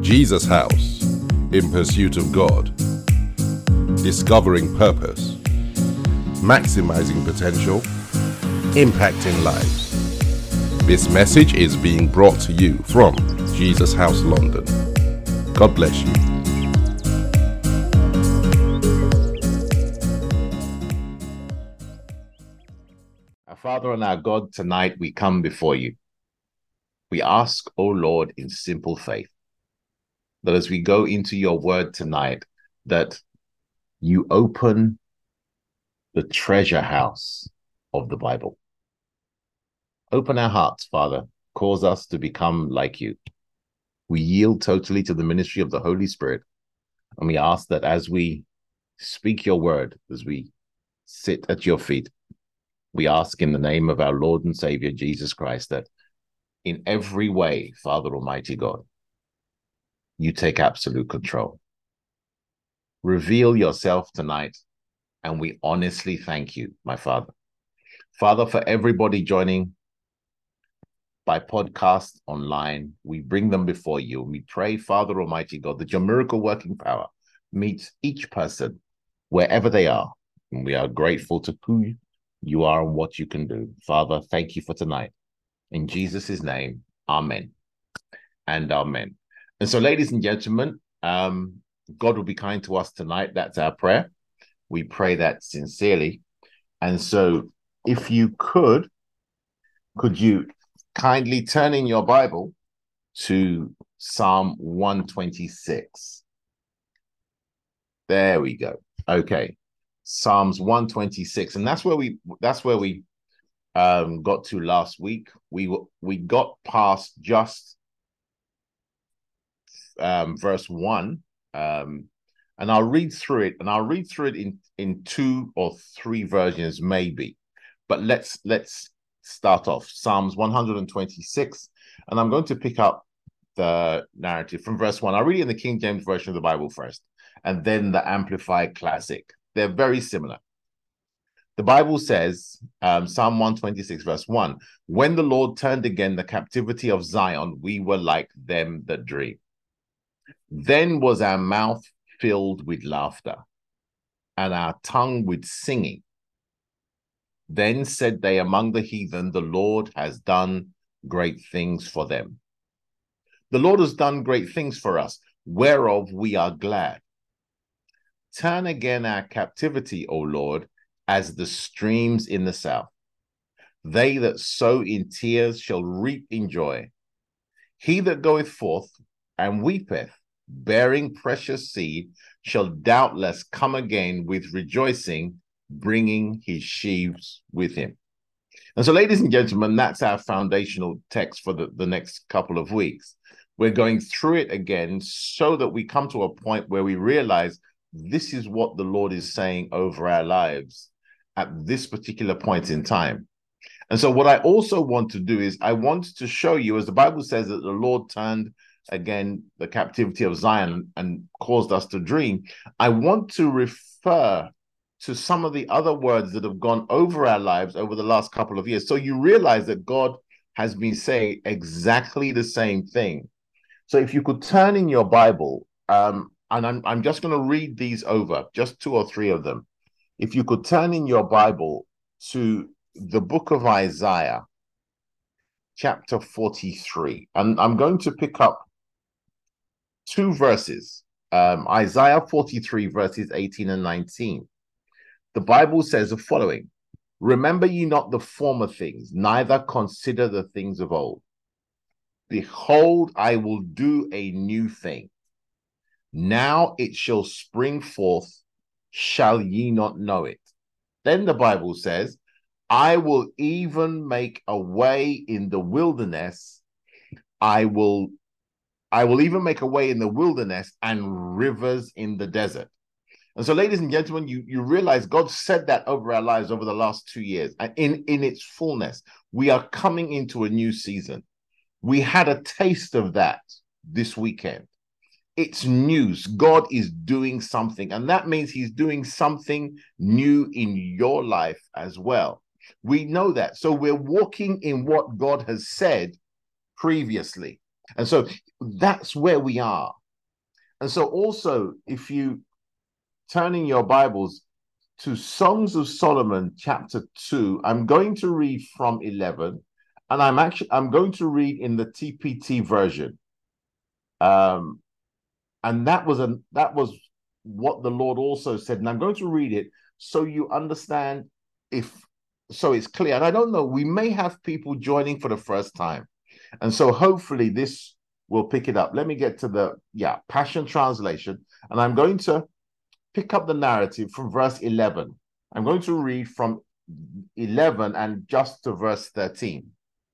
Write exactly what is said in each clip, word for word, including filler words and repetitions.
Jesus House, in pursuit of God, discovering purpose, maximizing potential, impacting lives. This message is being brought to you from Jesus House London. God bless you. Our Father and our God, tonight we come before you. We ask, O Lord, in simple faith, that as we go into your word tonight, that you open the treasure house of the Bible. Open our hearts, Father. Cause us to become like you. We yield totally to the ministry of the Holy Spirit. And we ask that as we speak your word, as we sit at your feet, we ask in the name of our Lord and Savior, Jesus Christ, that in every way, Father Almighty God, you take absolute control. Reveal yourself tonight, and we honestly thank you, my Father. Father, for everybody joining by podcast online, we bring them before you. We pray, Father Almighty God, that your miracle working power meets each person wherever they are. And we are grateful to who you are and what you can do. Father, thank you for tonight. In Jesus' name, amen and amen. And so, ladies and gentlemen, um, God will be kind to us tonight. That's our prayer. We pray that sincerely. And so, if you could, could you kindly turn in your Bible to Psalm one twenty-six? There we go. Okay. Psalms one twenty-six. And that's where we that's where we um got to last week. We we got past just um verse one. Um and I'll read through it, and I'll read through it in in two or three versions, maybe. But let's let's start off. Psalms one twenty-six, and I'm going to pick up the narrative from verse one. I'll read it in the King James Version of the Bible first, and then the Amplified Classic. They're very similar. The Bible says, um, Psalm one twenty-six, verse one, when the Lord turned again the captivity of Zion, we were like them that dream. Then was our mouth filled with laughter, and our tongue with singing. Then said they among the heathen, the Lord has done great things for them. The Lord has done great things for us, whereof we are glad. Turn again our captivity, O Lord, as the streams in the south. They that sow in tears shall reap in joy. He that goeth forth and weepeth, bearing precious seed, shall doubtless come again with rejoicing, bringing his sheaves with him. And so, ladies and gentlemen, that's our foundational text for the, the next couple of weeks. We're going through it again so that we come to a point where we realize this is what the Lord is saying over our lives at this particular point in time. And so what I also want to do is I want to show you, as the Bible says, that the Lord turned again the captivity of Zion and caused us to dream. I want to refer to some of the other words that have gone over our lives over the last couple of years. So you realize that God has been saying exactly the same thing. So if you could turn in your Bible, um, and I'm, I'm just going to read these over, just two or three of them. If you could turn in your Bible to the book of Isaiah, chapter forty-three. And I'm going to pick up two verses, um, Isaiah forty-three, verses eighteen and nineteen. The Bible says the following: remember ye not the former things, neither consider the things of old. Behold, I will do a new thing. Now it shall spring forth, shall ye not know it? Then the Bible says, I will even make a way in the wilderness. I will, I will even make a way in the wilderness and rivers in the desert. And so, ladies and gentlemen, you, you realize God said that over our lives over the last two years. And in, in its fullness, we are coming into a new season. We had a taste of that this weekend. It's news. God is doing something, and that means he's doing something new in your life as well. We know that. So we're walking in what God has said previously. And so that's where we are. And so also, if you turn in your Bibles to Songs of Solomon, chapter two, I'm going to read from eleven, and I'm actually I'm going to read in the T P T version. Um, and that was a that was what the Lord also said, and I'm going to read it so you understand, if so it's clear. And I don't know, we may have people joining for the first time, and so hopefully this will pick it up. Let me get to the yeah Passion Translation, and I'm going to pick up the narrative from verse eleven. I'm going to read from eleven and just to verse thirteen.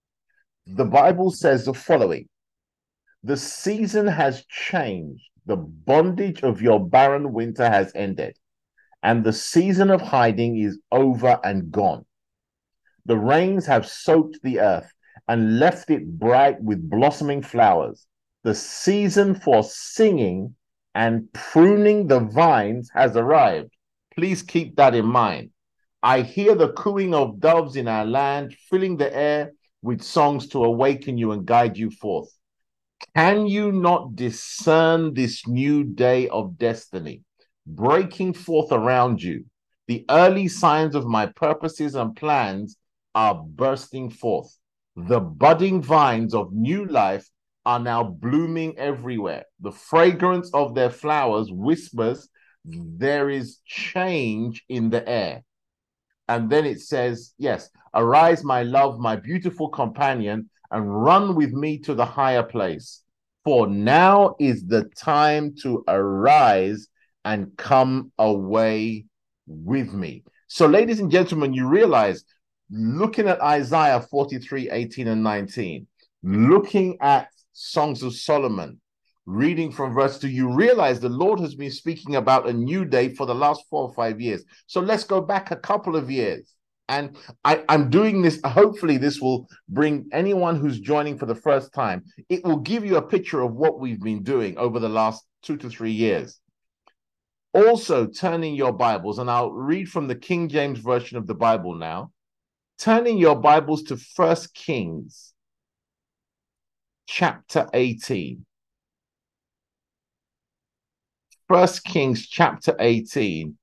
The Bible says the following: the season has changed. The bondage of your barren winter has ended, and the season of hiding is over and gone. The rains have soaked the earth and left it bright with blossoming flowers. The season for singing and pruning the vines has arrived. Please keep that in mind. I hear the cooing of doves in our land, filling the air with songs to awaken you and guide you forth. Can you not discern this new day of destiny breaking forth around you? The early signs of my purposes and plans are bursting forth. The budding vines of new life are now blooming everywhere. The fragrance of their flowers whispers there is change in the air. And then it says, yes, arise, my love, my beautiful companion, and run with me to the higher place. For now is the time to arise and come away with me. So, ladies and gentlemen, you realize, looking at Isaiah forty-three, eighteen and nineteen, looking at Songs of Solomon, reading from verse two, you realize the Lord has been speaking about a new day for the last four or five years. So let's go back a couple of years. And I, I'm doing this, hopefully this will bring anyone who's joining for the first time, it will give you a picture of what we've been doing over the last two to three years. Also, turning your Bibles, and I'll read from the King James Version of the Bible now. Turning your Bibles to First Kings, chapter eighteen. First Kings, chapter eighteen.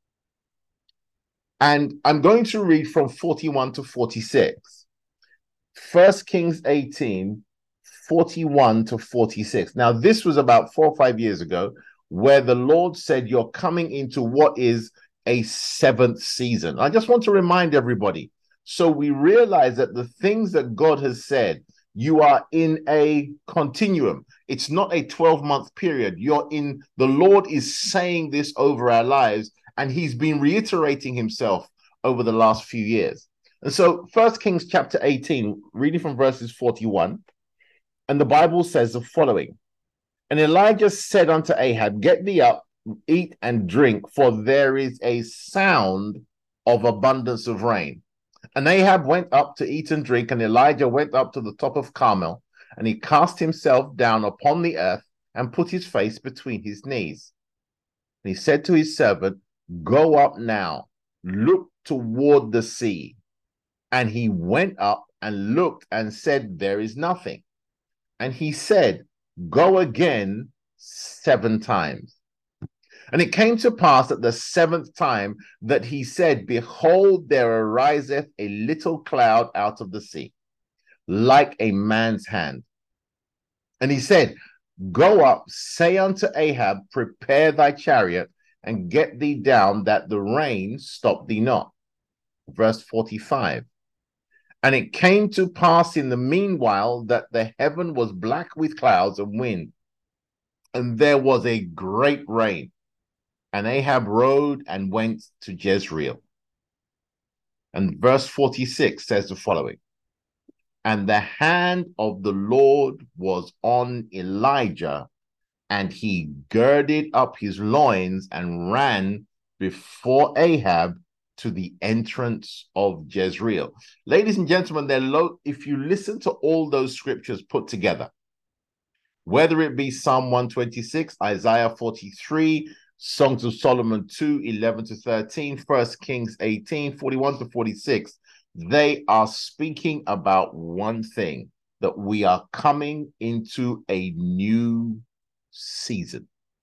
And I'm going to read from forty-one to forty-six. First Kings eighteen, forty-one to forty-six. Now, this was about four or five years ago, where the Lord said, you're coming into what is a seventh season. I just want to remind everybody, so we realize that the things that God has said, you are in a continuum. It's not a twelve-month period. You're in, the Lord is saying this over our lives, and he's been reiterating himself over the last few years. And so First Kings chapter eighteen, reading from verses forty-one, and the Bible says the following: and Elijah said unto Ahab, get thee up, eat and drink, for there is a sound of abundance of rain. And Ahab went up to eat and drink, and Elijah went up to the top of Carmel, and he cast himself down upon the earth and put his face between his knees. And he said to his servant, go up now, look toward the sea. And he went up and looked and said, there is nothing. And he said, go again seven times. And it came to pass at the seventh time that he said, behold, there ariseth a little cloud out of the sea, like a man's hand. And he said, go up, say unto Ahab, prepare thy chariot, and get thee down, that the rain stop thee not. Verse forty-five. And it came to pass in the meanwhile that the heaven was black with clouds and wind, and there was a great rain. And Ahab rode and went to Jezreel. And verse forty-six says the following: and the hand of the Lord was on Elijah, and he girded up his loins and ran before Ahab to the entrance of Jezreel. Ladies and gentlemen, they're low, if you listen to all those scriptures put together, whether it be Psalm one twenty-six, Isaiah forty-three, Songs of Solomon two, eleven to thirteen, First Kings eighteen, forty-one to forty-six, they are speaking about one thing, that we are coming into a new season.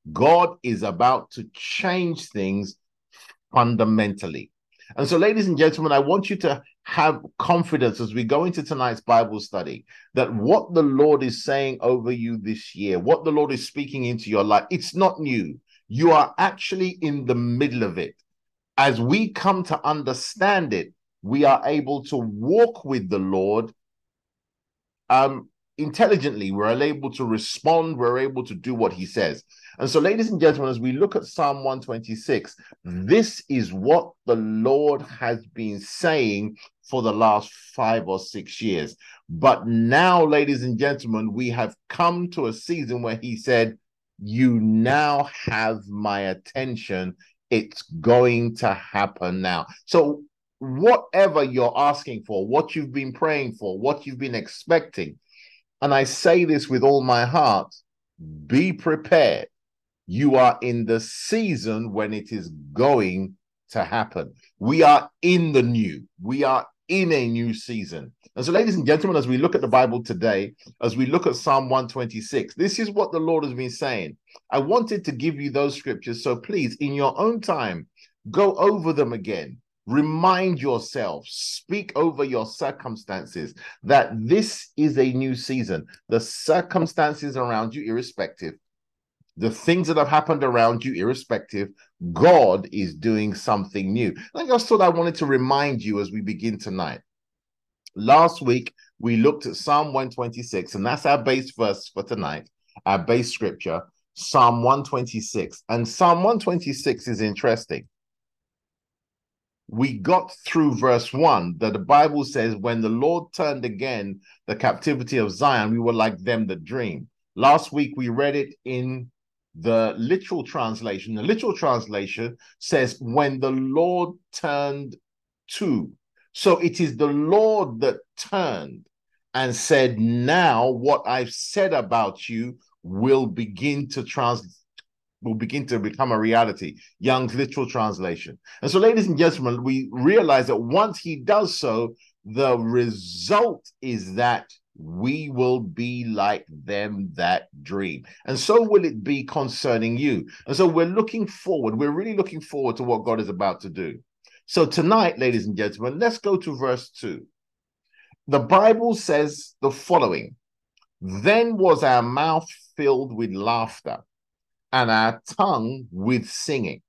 God is about to change things fundamentally. And so, ladies and gentlemen, I want you to have confidence as we go into tonight's Bible study that what the Lord is saying over you this year, what the Lord is speaking into your life, it's not new. You are actually in the middle of it. As we come to understand it, we are able to walk with the Lord um, intelligently. We're able to respond. We're able to do what he says. And so, ladies and gentlemen, as we look at Psalm one twenty-six, this is what the Lord has been saying for the last five or six years. But now, ladies and gentlemen, we have come to a season where he said, you now have my attention. It's going to happen now. So whatever you're asking for, what you've been praying for, what you've been expecting, and I say this with all my heart, be prepared. You are in the season when it is going to happen. We are in the new. We are in a new season. And so, ladies and gentlemen, as we look at the Bible today, as we look at Psalm one twenty-six, this is what the Lord has been saying. I wanted to give you those scriptures, so please, in your own time, go over them again. Remind yourself, speak over your circumstances that this is a new season. The circumstances around you, irrespective, the things that have happened around you, irrespective, God is doing something new. I just thought I wanted to remind you as we begin tonight. Last week, we looked at Psalm one twenty-six, and that's our base verse for tonight, our base scripture, Psalm one twenty-six. And Psalm one twenty-six is interesting. We got through verse one that the Bible says, when the Lord turned again the captivity of Zion, we were like them that dream. Last week, we read it in the literal translation. The literal translation says, when the Lord turned to. So it is the Lord that turned and said, now what I've said about you will begin to trans will begin to become a reality. Young's literal translation. And so, ladies and gentlemen, we realize that once he does so, the result is that we will be like them that dream. And so will it be concerning you. And so we're looking forward. We're really looking forward to what God is about to do. So tonight, ladies and gentlemen, let's go to verse two. The Bible says the following: then was our mouth filled with laughter, and our tongue with singing.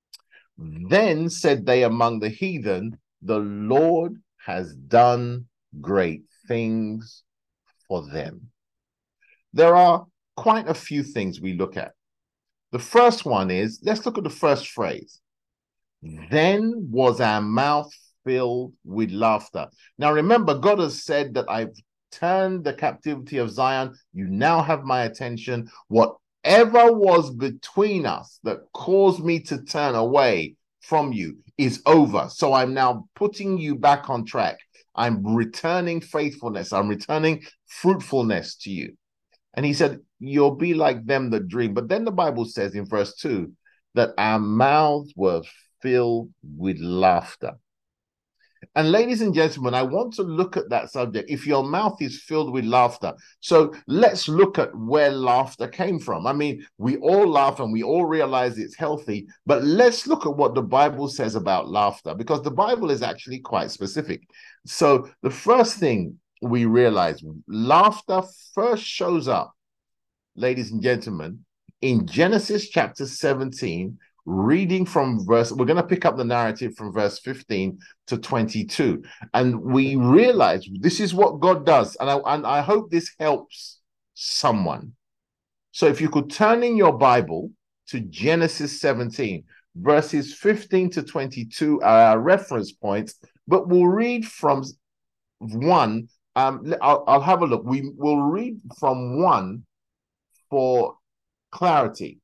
Then said they among the heathen, the Lord has done great things for them. There are quite a few things we look at. The first one is, let's look at the first phrase. Then was our mouth filled with laughter. Now remember, God has said that I've turned the captivity of Zion. You now have my attention. Whatever was between us that caused me to turn away from you is over. So I'm now putting you back on track. I'm returning faithfulness. I'm returning fruitfulness to you. And he said, you'll be like them that dream. But then the Bible says in verse two that our mouths were filled with laughter. And ladies and gentlemen, I want to look at that subject. If your mouth is filled with laughter. So let's look at where laughter came from. I mean, we all laugh and we all realize it's healthy, but let's look at what the Bible says about laughter, because the Bible is actually quite specific. So the first thing we realize, laughter first shows up, ladies and gentlemen, in Genesis chapter seventeen, reading from verse, we're going to pick up the narrative from verse fifteen to twenty-two. And we realize this is what God does. And I, and I hope this helps someone. So if you could turn in your Bible to Genesis seventeen, verses fifteen to twenty-two are our reference points, but we'll read from one. Um, I'll, I'll have a look. We will read from one for clarity.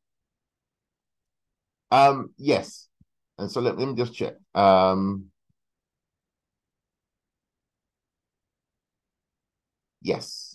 Um, yes. And so let, let me just check. Um, yes.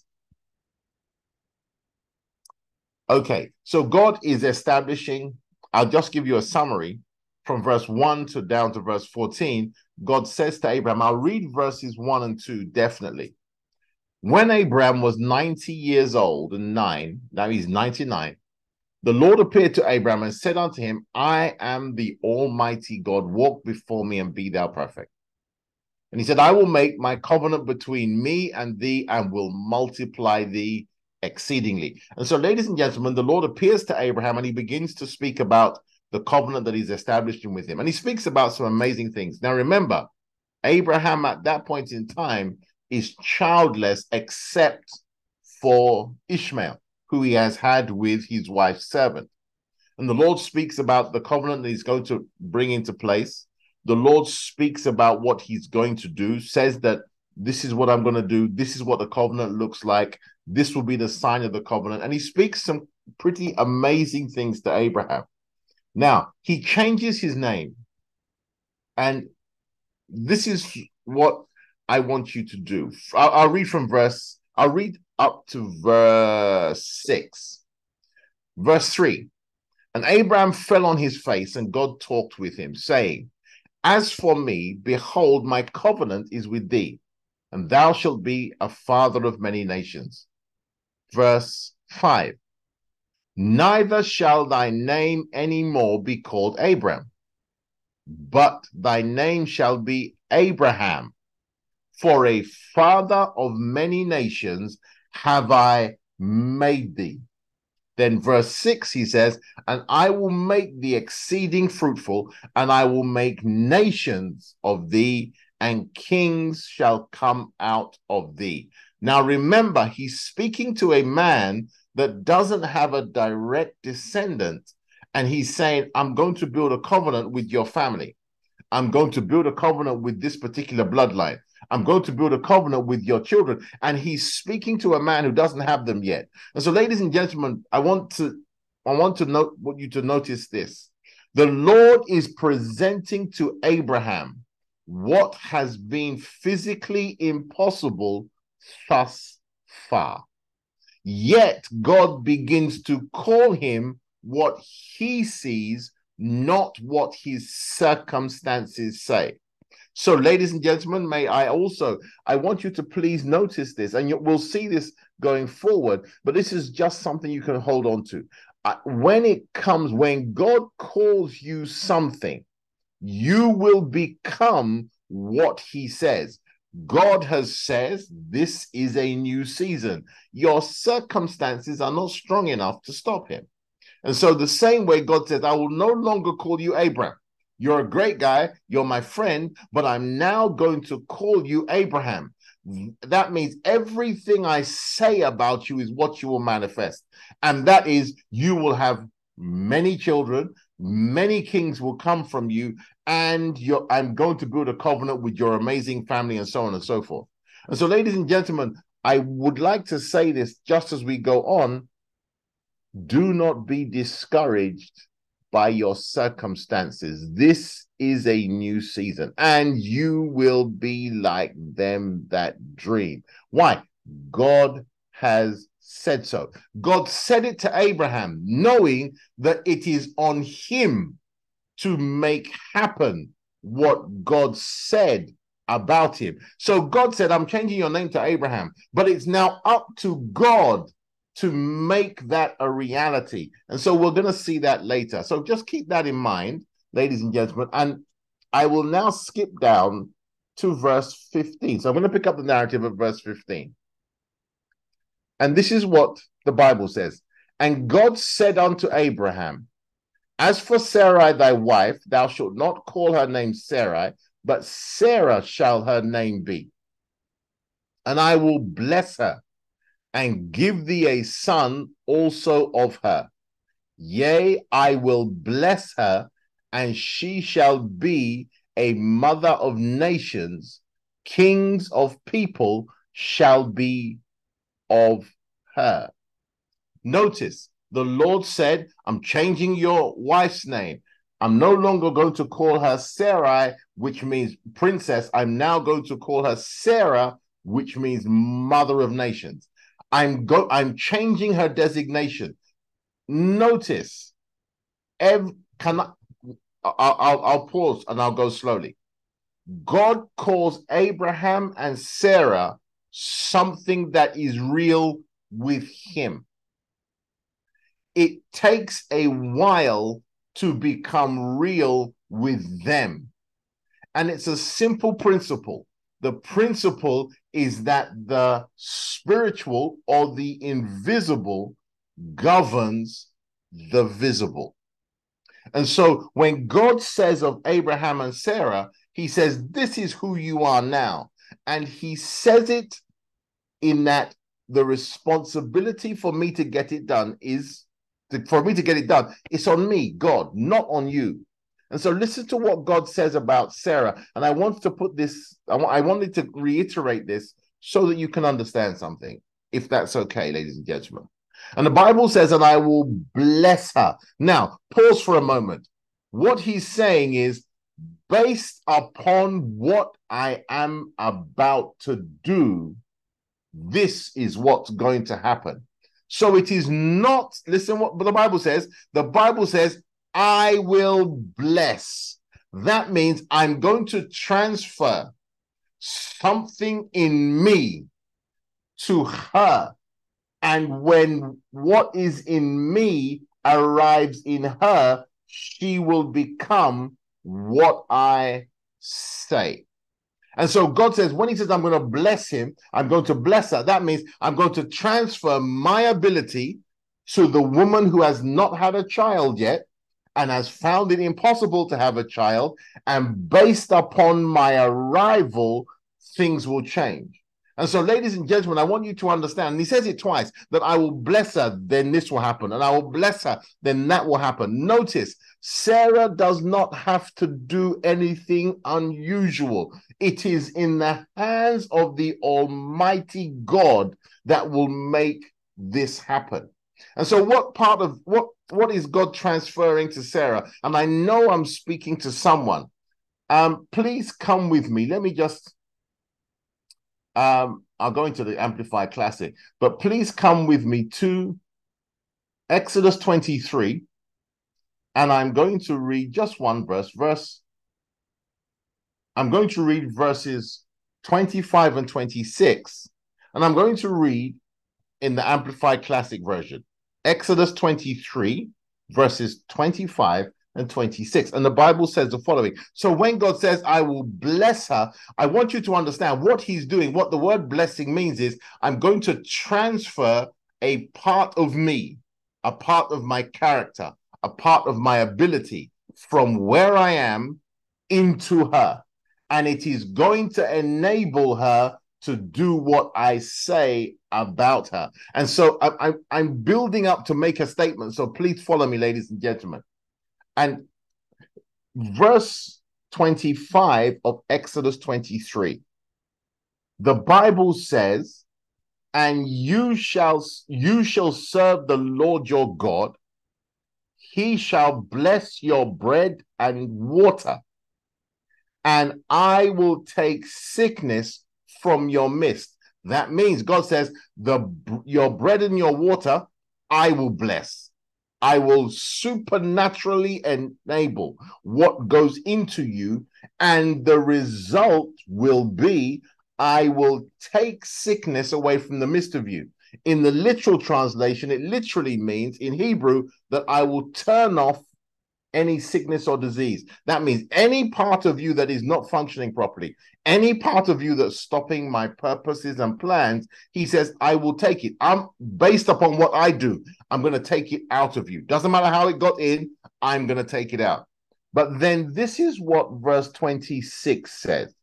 Okay. So God is establishing, I'll just give you a summary from verse one to down to verse fourteen. God says to Abraham, I'll read verses one and two definitely. When Abraham was ninety years old and nine, now he's ninety-nine, The Lord appeared to Abraham and said unto him, I am the Almighty God. Walk before me and be thou perfect. And he said, I will make my covenant between me and thee and will multiply thee exceedingly. And so, ladies and gentlemen, the Lord appears to Abraham and he begins to speak about the covenant that he's establishing with him. And he speaks about some amazing things. Now, remember, Abraham at that point in time is childless except for Ishmael, who he has had with his wife's servant. And the Lord speaks about the covenant that he's going to bring into place. The Lord speaks about what he's going to do, says that this is what I'm going to do. This is what the covenant looks like. This will be the sign of the covenant. And he speaks some pretty amazing things to Abraham. Now, he changes his name. And this is what I want you to do. I'll, I'll read from verse, I'll read up to verse six. Verse three. And Abraham fell on his face, and God talked with him, saying, As for me, behold, my covenant is with thee, and thou shalt be a father of many nations. Verse five. Neither shall thy name any more be called Abram, but thy name shall be Abraham, for a father of many nations have I made thee. Then verse six, he says, and I will make thee exceeding fruitful, and I will make nations of thee, and kings shall come out of thee. Now remember, he's speaking to a man that doesn't have a direct descendant, and he's saying, I'm going to build a covenant with your family. I'm going to build a covenant with this particular bloodline. I'm going to build a covenant with your children. And he's speaking to a man who doesn't have them yet. And so, ladies and gentlemen, I want to, I want to note, want you to notice this. The Lord is presenting to Abraham what has been physically impossible thus far. Yet God begins to call him what he sees, not what his circumstances say. So, ladies and gentlemen, may I also, I want you to please notice this, and you, we'll see this going forward, but this is just something you can hold on to. Uh, when it comes, when God calls you something, you will become what he says. God has says, this is a new season. Your circumstances are not strong enough to stop him. And so the same way God says, I will no longer call you Abraham. You're a great guy. You're my friend, but I'm now going to call you Abraham. That means everything I say about you is what you will manifest. And that is, you will have many children, many kings will come from you, and you're, I'm going to build a covenant with your amazing family, and so on and so forth. And so, ladies and gentlemen, I would like to say this just as we go on. Do not be discouraged by your circumstances. This is a new season, and you will be like them that dream. Why? God has said so. God said it to Abraham, knowing that it is on him to make happen what God said about him. So God said, I'm changing your name to Abraham, but it's now up to God to make that a reality. And so we're going to see that later. So just keep that in mind, ladies and gentlemen. And I will now skip down to verse fifteen. So I'm going to pick up the narrative of verse fifteen. And this is what the Bible says. And God said unto Abraham, as for Sarai thy wife, thou shalt not call her name Sarai, but Sarah shall her name be. And I will bless her, and give thee a son also of her. Yea, I will bless her, and she shall be a mother of nations. Kings of people shall be of her. Notice, the Lord said, I'm changing your wife's name. I'm no longer going to call her Sarai, which means princess. I'm now going to call her Sarah, which means mother of nations. I'm go. I'm changing her designation. Notice, ev can I, I'll, I'll, I'll pause and I'll go slowly. God calls Abraham and Sarah something that is real with him. it takes a while to become real with them. And it's a simple principle. The principle is that the spiritual or the invisible governs the visible. And so when God says of Abraham and Sarah, he says, this is who you are now. And he says it in that the responsibility for me to get it done is, to, for me to get it done, it's on me, God, not on you. And so listen to what God says about Sarah. And I want to put this, I, I wanted to reiterate this so that you can understand something, if that's okay, ladies and gentlemen. And the Bible says, and I will bless her. Now, pause for a moment. What he's saying is, based upon what I am about to do, this is what's going to happen. So it is not, listen what the Bible says. The Bible says, I will bless. That means I'm going to transfer something in me to her. And when what is in me arrives in her, she will become what I say. And so God says, when he says, I'm going to bless him, I'm going to bless her, that means I'm going to transfer my ability to the woman who has not had a child yet and has found it impossible to have a child. And based upon my arrival, things will change. And so, ladies and gentlemen, I want you to understand, and he says it twice, that I will bless her, then this will happen. And I will bless her, then that will happen. Notice, Sarah does not have to do anything unusual. It is in the hands of the Almighty God that will make this happen. And so what part of, what, what is God transferring to Sarah? And I know I'm speaking to someone. Um, please come with me. Let me just... Um, I'll go into the Amplified Classic, but please come with me to Exodus twenty-three, and I'm going to read just one verse. Verse, I'm going to read verses twenty-five and twenty-six, and I'm going to read in the Amplified Classic version. Exodus twenty-three, verses twenty-five and twenty-six. And the Bible says the following. So when God says, I will bless her, I want you to understand what he's doing. What the word blessing means is, I'm going to transfer a part of me, a part of my character, a part of my ability from where I am into her. And it is going to enable her to do what I say about her. And so I, I, I'm building up to make a statement. So please follow me, ladies and gentlemen. And verse twenty-five of Exodus twenty-three, the Bible says, and you shall, you shall serve the Lord your God. He shall bless your bread and water, and I will take sickness from your midst. That means God says, the your bread and your water, I will bless. I will supernaturally enable what goes into you, and the result will be, I will take sickness away from the midst of you. In the literal translation, it literally means in Hebrew that I will turn off any sickness or disease. That means any part of you that is not functioning properly, any part of you that's stopping my purposes and plans, he says, I will take it. I'm based upon what I do. I'm going to take it out of you. Doesn't matter how it got in, I'm going to take it out. But then this is what verse twenty-six says.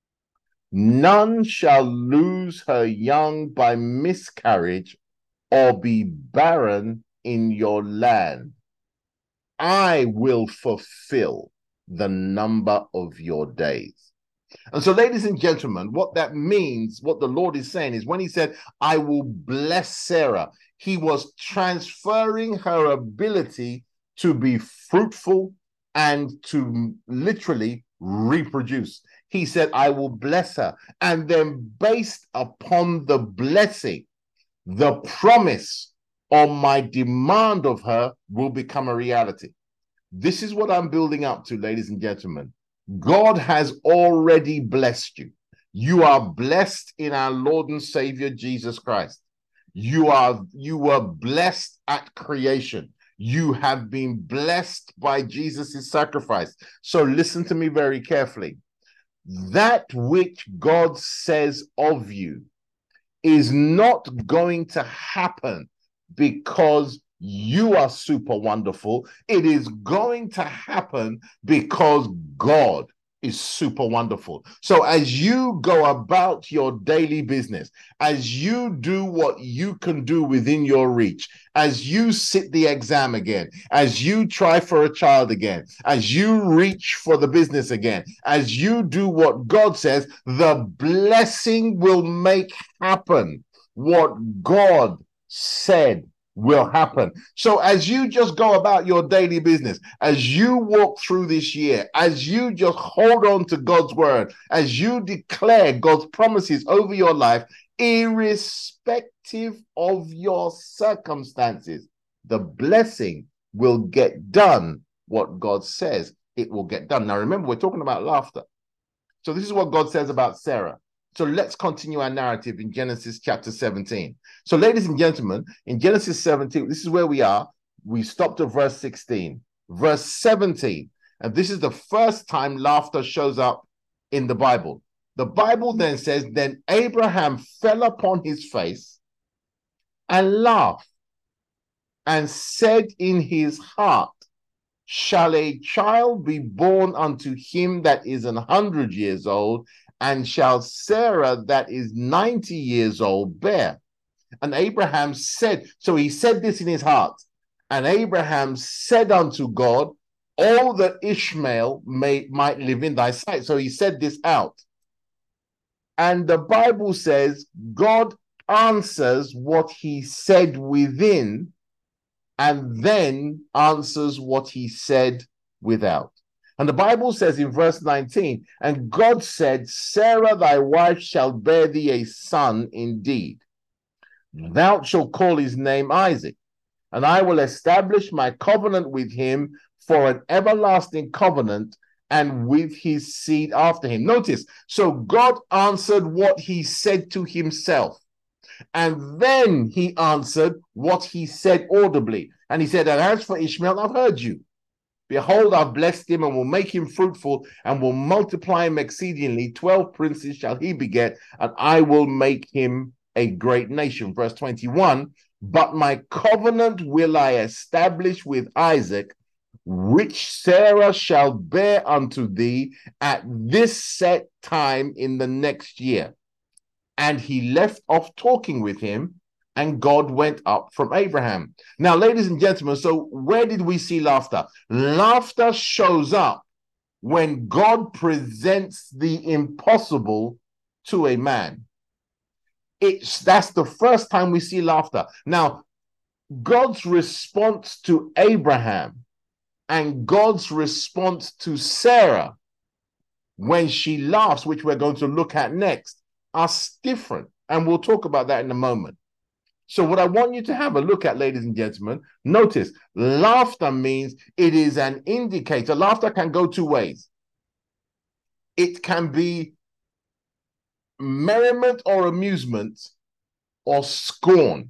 None shall lose her young by miscarriage or be barren in your land. I will fulfill the number of your days. And so, ladies and gentlemen, what that means, what the Lord is saying is, when he said, I will bless Sarah, he was transferring her ability to be fruitful and to literally reproduce. He said, I will bless her. And then based upon the blessing, the promise or my demand of her will become a reality. This is what I'm building up to, ladies and gentlemen. God has already blessed you. You are blessed in our Lord and Savior, Jesus Christ. You are you were blessed at creation. You have been blessed by Jesus' sacrifice. So listen to me very carefully. That which God says of you is not going to happen because you are super wonderful. It is going to happen because God is super wonderful. So as you go about your daily business, as you do what you can do within your reach, as you sit the exam again, as you try for a child again, as you reach for the business again, as you do what God says, the blessing will make happen what God said will happen. So as you just go about your daily business, as you walk through this year, as you just hold on to God's word, as you declare God's promises over your life, irrespective of your circumstances, the blessing will get done what God says it will get done. Now remember, we're talking about laughter. So this is what God says about Sarah. So let's continue our narrative in Genesis chapter seventeen. So ladies and gentlemen, in Genesis seventeen, this is where we are. We stopped at verse sixteen, verse seventeen. And this is the first time laughter shows up in the Bible. The Bible then says, then Abraham fell upon his face and laughed and said in his heart, shall a child be born unto him that is an hundred years old? And shall Sarah that is ninety years old bear? And Abraham said, so he said this in his heart, and Abraham said unto God, all that Ishmael may might live in thy sight. So he said this out. And the Bible says God answers what he said within, and then answers what he said without. And the Bible says in verse nineteen, and God said, Sarah thy wife shall bear thee a son indeed. Thou shalt call his name Isaac, and I will establish my covenant with him for an everlasting covenant, and with his seed after him. Notice, so God answered what he said to himself. And then he answered what he said audibly. And he said, and as for Ishmael, I've heard you. Behold, I've blessed him and will make him fruitful and will multiply him exceedingly. Twelve princes shall he beget, and I will make him a great nation. Verse twenty-one, but my covenant will I establish with Isaac, which Sarah shall bear unto thee at this set time in the next year. And he left off talking with him, and God went up from Abraham. Now, ladies and gentlemen, so where did we see laughter? Laughter shows up when God presents the impossible to a man. It's that's the first time we see laughter. Now, God's response to Abraham and God's response to Sarah when she laughs, which we're going to look at next, are different. And we'll talk about that in a moment. So what I want you to have a look at, ladies and gentlemen, notice laughter means it is an indicator. Laughter can go two ways. It can be merriment or amusement, or scorn,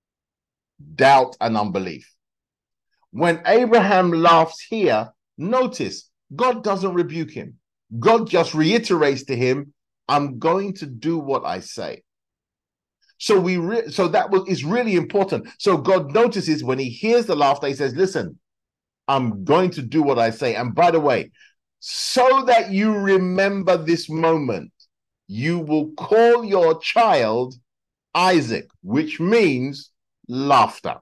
doubt and unbelief. When Abraham laughs here, notice God doesn't rebuke him. God just reiterates to him, I'm going to do what I say. So we re so that was is really important. So God notices when he hears the laughter, he says, listen, I'm going to do what I say. And by the way, so that you remember this moment, you will call your child Isaac, which means laughter.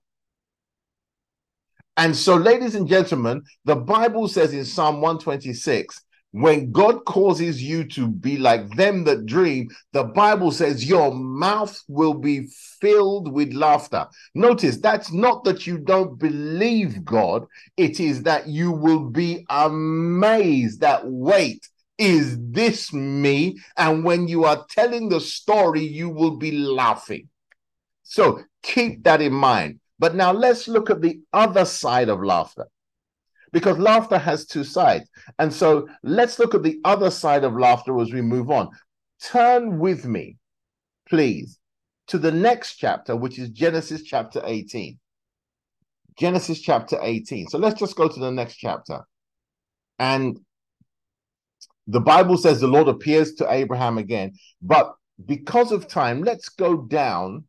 And so, ladies and gentlemen, the Bible says in Psalm one twenty-six, when God causes you to be like them that dream, the Bible says your mouth will be filled with laughter. Notice, that's not that you don't believe God. It is that you will be amazed that, wait, is this me? And when you are telling the story, you will be laughing. So keep that in mind. But now let's look at the other side of laughter, because laughter has two sides. And so let's look at the other side of laughter as we move on. Turn with me, please, to the next chapter, which is Genesis chapter eighteen. Genesis chapter eighteen. So let's just go to the next chapter. And the Bible says the Lord appears to Abraham again. But because of time, let's go down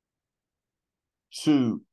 to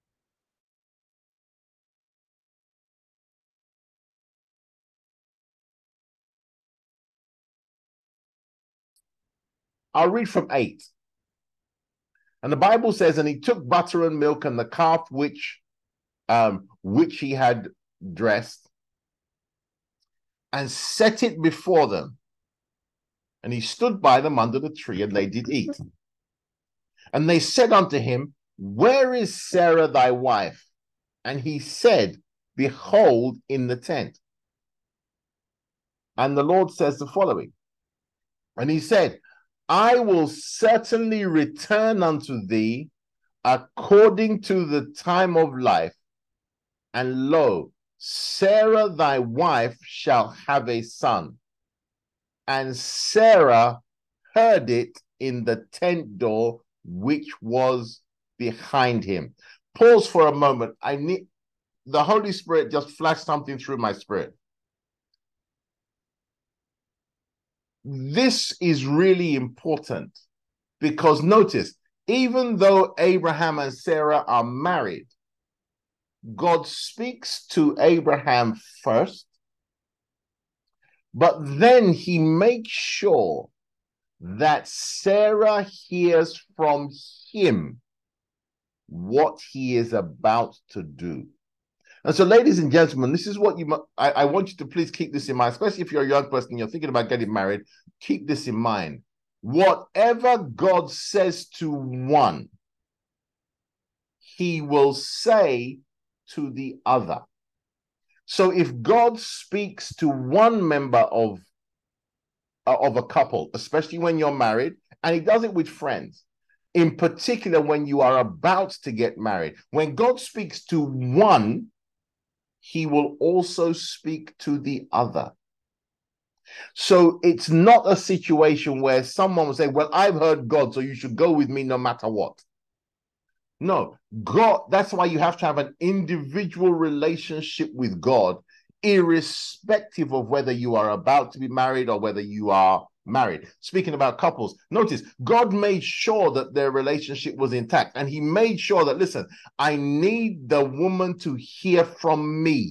I'll read from eight. And the Bible says, and he took butter and milk and the calf which, um, which he had dressed, and set it before them. And he stood by them under the tree, and they did eat. And they said unto him, where is Sarah thy wife? And he said, behold, in the tent. And the Lord says the following. And he said, I will certainly return unto thee according to the time of life. And lo, Sarah thy wife shall have a son. And Sarah heard it in the tent door which was behind him. Pause for a moment. I need the Holy Spirit just flashed something through my spirit. This is really important because notice, even though Abraham and Sarah are married, God speaks to Abraham first, but then he makes sure that Sarah hears from him what he is about to do. And so, ladies and gentlemen, this is what you, I, I want you to please keep this in mind, especially if you're a young person and you're thinking about getting married, keep this in mind. Whatever God says to one, he will say to the other. So if God speaks to one member of, uh, of a couple, especially when you're married, and he does it with friends, in particular when you are about to get married, when God speaks to one, he will also speak to the other. So it's not a situation where someone will say, well, I've heard God, so you should go with me no matter what. No, God, that's why you have to have an individual relationship with God, irrespective of whether you are about to be married or whether you are married. Speaking about couples, notice God made sure that their relationship was intact, and he made sure that, listen, I need the woman to hear from me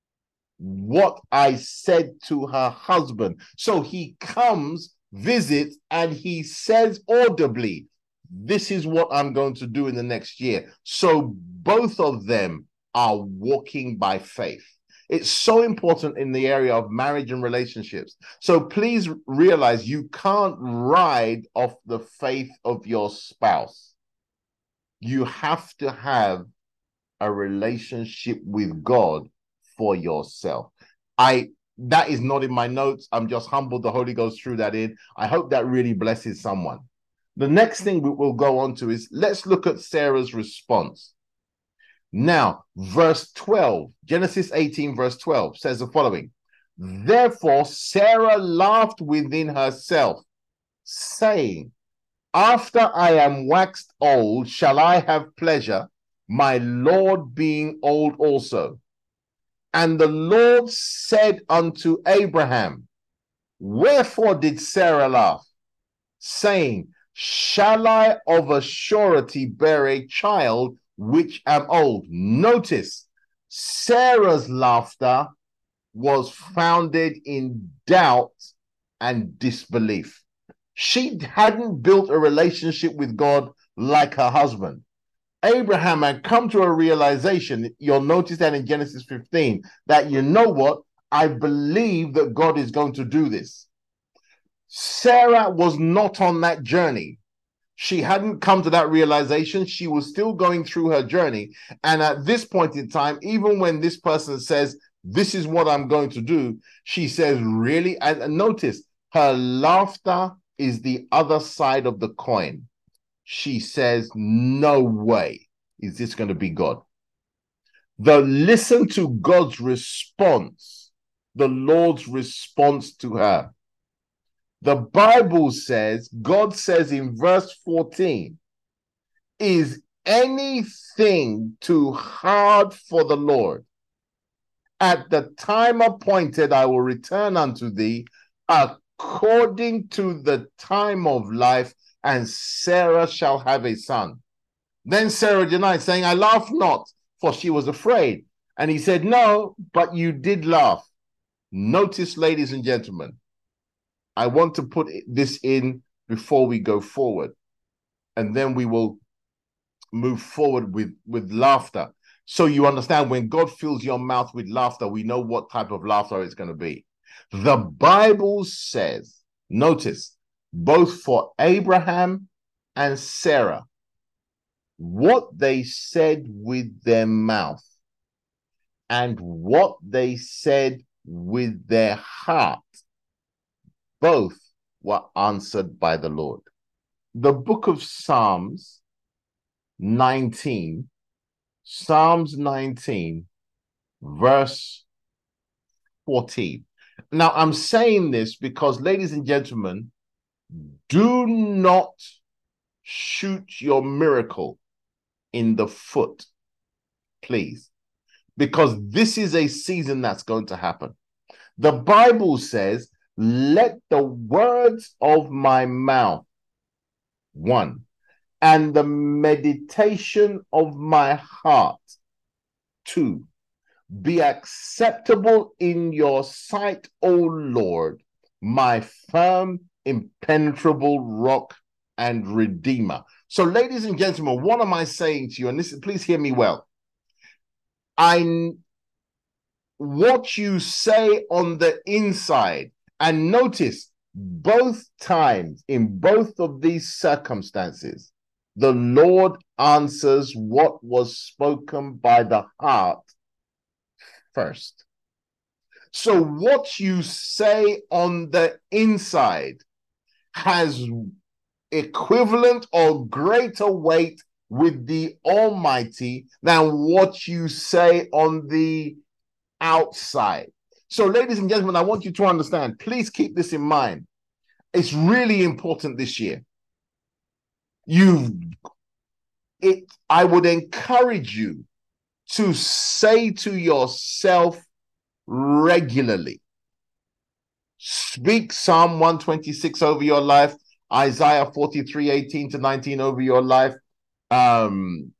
what I said to her husband. So he comes, visits, and he says audibly, this is what I'm going to do in the next year. So both of them are walking by faith. It's so important in the area of marriage and relationships. So please realize you can't ride off the faith of your spouse. You have to have a relationship with God for yourself. I that is not in my notes. I'm just humbled the Holy Ghost threw that in. I hope that really blesses someone. The next thing we will go on to is let's look at Sarah's response. Now, verse twelve, Genesis eighteen, verse twelve says the following. Therefore, Sarah laughed within herself, saying, after I am waxed old, shall I have pleasure, my Lord being old also? And the Lord said unto Abraham, wherefore did Sarah laugh, saying, shall I of a surety bear a child which am old? Notice, Sarah's laughter was founded in doubt and disbelief. She hadn't built a relationship with God like her husband. Abraham had come to a realization, you'll notice that in Genesis fifteen, that you know what? I believe that God is going to do this. Sarah was not on that journey. She hadn't come to that realization. She was still going through her journey. And at this point in time, even when this person says, this is what I'm going to do, she says, really? And notice, her laughter is the other side of the coin. She says, no way is this going to be God. The listen to God's response, the Lord's response to her. The Bible says, God says in verse fourteen, Is anything too hard for the Lord? At the time appointed, I will return unto thee according to the time of life, and Sarah shall have a son. Then Sarah denied, saying, I laugh not, for she was afraid. And he said, no, but you did laugh. Notice, ladies and gentlemen, I want to put this in before we go forward, and then we will move forward with, with laughter. So you understand, when God fills your mouth with laughter, we know what type of laughter it's going to be. The Bible says, notice, both for Abraham and Sarah, what they said with their mouth and what they said with their heart, both were answered by the Lord. The book of Psalms nineteen, Psalms nineteen, verse fourteen. Now, I'm saying this because, ladies and gentlemen, do not shoot your miracle in the foot, please, because this is a season that's going to happen. The Bible says, let the words of my mouth, one, and the meditation of my heart, two, be acceptable in your sight, O Lord, my firm, impenetrable rock and redeemer. So, ladies and gentlemen, what am I saying to you? And this, please hear me well. I, what you say on the inside, and notice both times in both of these circumstances, the Lord answers what was spoken by the heart first. So what you say on the inside has equivalent or greater weight with the Almighty than what you say on the outside. So, ladies and gentlemen, I want you to understand, please keep this in mind. It's really important this year. You've it I would encourage you to say to yourself regularly, speak Psalm one twenty-six over your life, Isaiah forty-three, eighteen to nineteen over your life, um,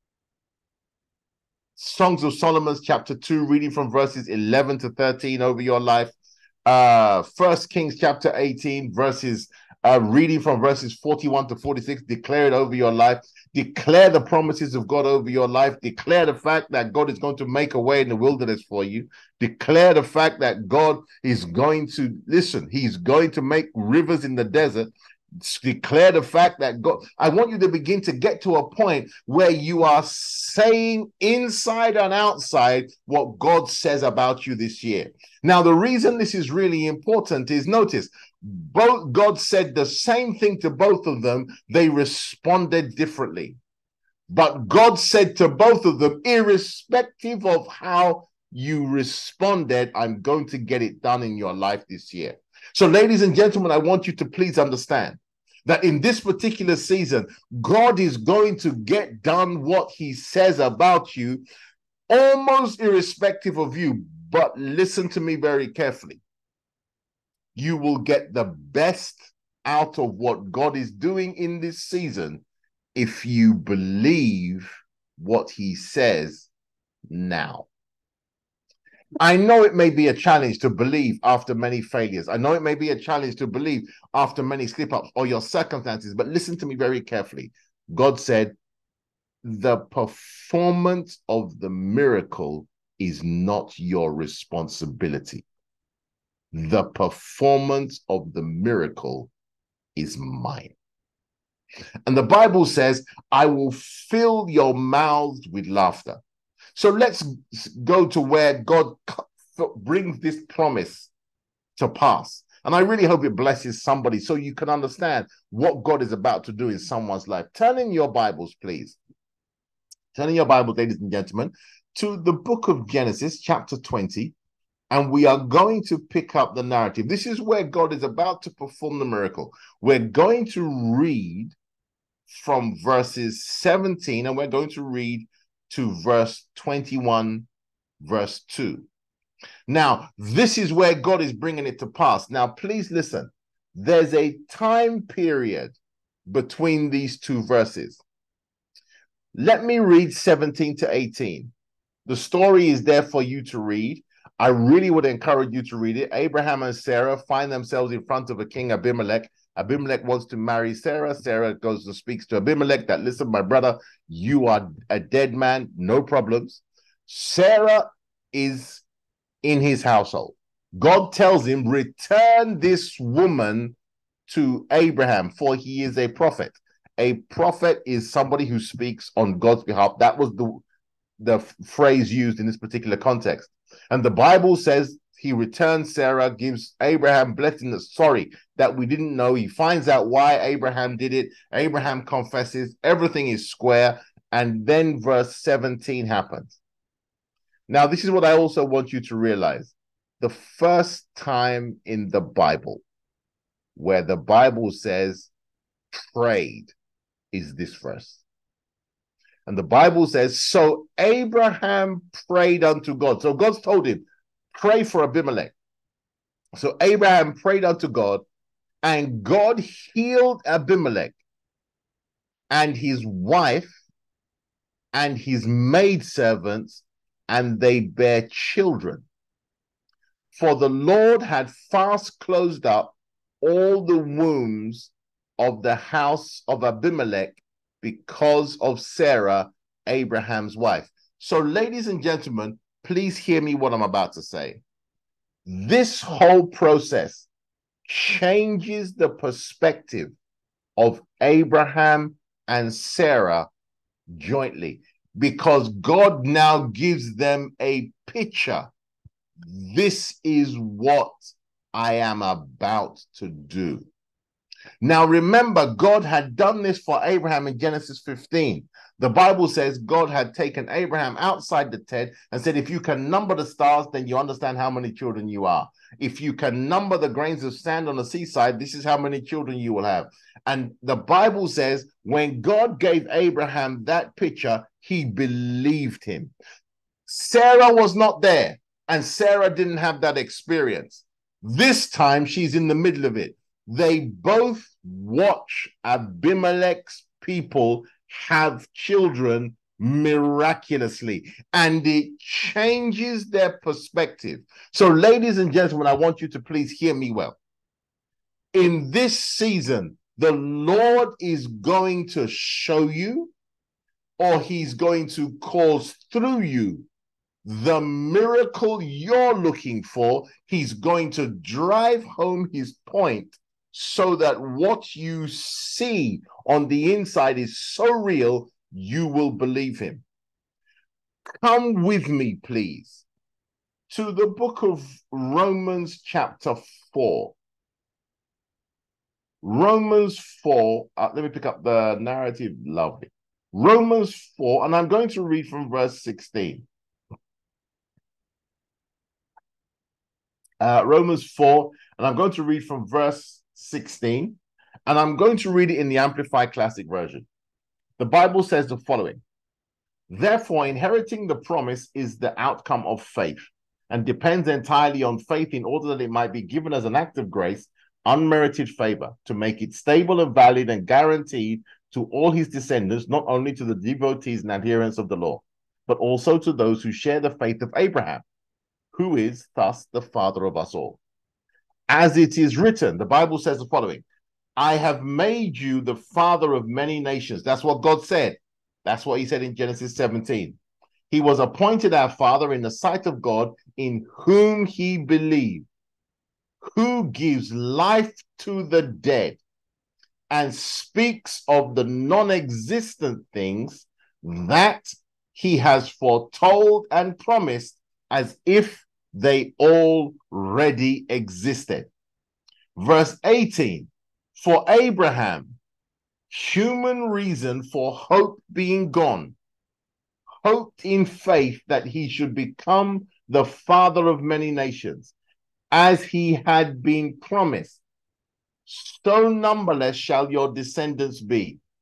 Songs of Solomon chapter two, reading from verses eleven to thirteen over your life, uh, First Kings chapter eighteen, verses uh, reading from verses forty-one to forty-six, declare it over your life. Declare the promises of God over your life. Declare the fact that God is going to make a way in the wilderness for you. Declare the fact that God is going to, listen, he's going to make rivers in the desert. Declare the fact that God, I want you to begin to get to a point where you are saying inside and outside what God says about you this year. Now, the reason this is really important is, notice, both God said the same thing to both of them. They responded differently. But God said to both of them, irrespective of how you responded, I'm going to get it done in your life this year. So, ladies and gentlemen, I want you to please understand that in this particular season, God is going to get done what he says about you, almost irrespective of you. But listen to me very carefully. You will get the best out of what God is doing in this season if you believe what he says now. I know it may be a challenge to believe after many failures. I know it may be a challenge to believe after many slip-ups or your circumstances, but listen to me very carefully. God said, the performance of the miracle is not your responsibility. The performance of the miracle is mine. And the Bible says, I will fill your mouths with laughter. So let's go to where God brings this promise to pass. And I really hope it blesses somebody so you can understand what God is about to do in someone's life. Turn in your Bibles, please. Turn in your Bibles, ladies and gentlemen, to the book of Genesis, chapter twenty. And we are going to pick up the narrative. This is where God is about to perform the miracle. We're going to read from verses seventeen, and we're going to read to verse twenty-one, verse two. Now, this is where God is bringing it to pass. Now, please listen. There's a time period between these two verses. Let me read seventeen to eighteen. The story is there for you to read. I really would encourage you to read it. Abraham and Sarah find themselves in front of a king, Abimelech. Abimelech wants to marry Sarah. Sarah goes and speaks to Abimelech that, listen, my brother, you are a dead man, no problems. Sarah is in his household. God tells him, return this woman to Abraham, for he is a prophet. A prophet is somebody who speaks on God's behalf. That was the, the phrase used in this particular context. And the Bible says he returns Sarah, gives Abraham blessing. Sorry that we didn't know. He finds out why Abraham did it. Abraham confesses. Everything is square. And then verse seventeen happens. Now, this is what I also want you to realize. The first time in the Bible where the Bible says prayed is this verse. And the Bible says, so Abraham prayed unto God. So God's told him, pray for Abimelech. So Abraham prayed unto God, and God healed Abimelech and his wife and his maidservants, and they bare children. For the Lord had fast closed up all the wombs of the house of Abimelech because of Sarah, Abraham's wife. So, ladies and gentlemen, please hear me what I'm about to say. This whole process changes the perspective of Abraham and Sarah jointly, because God now gives them a picture. This is what I am about to do. Now, remember, God had done this for Abraham in Genesis fifteen. The Bible says God had taken Abraham outside the tent and said, if you can number the stars, then you understand how many children you are. If you can number the grains of sand on the seaside, this is how many children you will have. And the Bible says when God gave Abraham that picture, he believed him. Sarah was not there, and Sarah didn't have that experience. This time she's in the middle of it. They both watch Abimelech's people have children miraculously, and it changes their perspective. So, ladies and gentlemen, I want you to please hear me well. In this season, the Lord is going to show you, or he's going to cause through you, the miracle you're looking for. He's going to drive home his point so that what you see on the inside is so real, you will believe him. Come with me, please, to the book of Romans chapter four. Romans four, uh, let me pick up the narrative, lovely. Romans four, and I'm going to read from verse sixteen. Uh, Romans four, and I'm going to read from verse sixteen, and I'm going to read it in the Amplified Classic Version. The Bible says the following: therefore, inheriting the promise is the outcome of faith, and depends entirely on faith in order that it might be given as an act of grace, unmerited favor, to make it stable and valid and guaranteed to all his descendants, not only to the devotees and adherents of the law, but also to those who share the faith of Abraham, who is thus the father of us all. As it is written, the Bible says the following: I have made you the father of many nations. That's what God said. That's what he said in Genesis seventeen. He was appointed our father in the sight of God, in whom he believed, who gives life to the dead and speaks of the non-existent things that he has foretold and promised as if they already existed. Verse eighteen, for Abraham, human reason for hope being gone, hoped in faith that he should become the father of many nations, as he had been promised. So numberless shall your descendants be.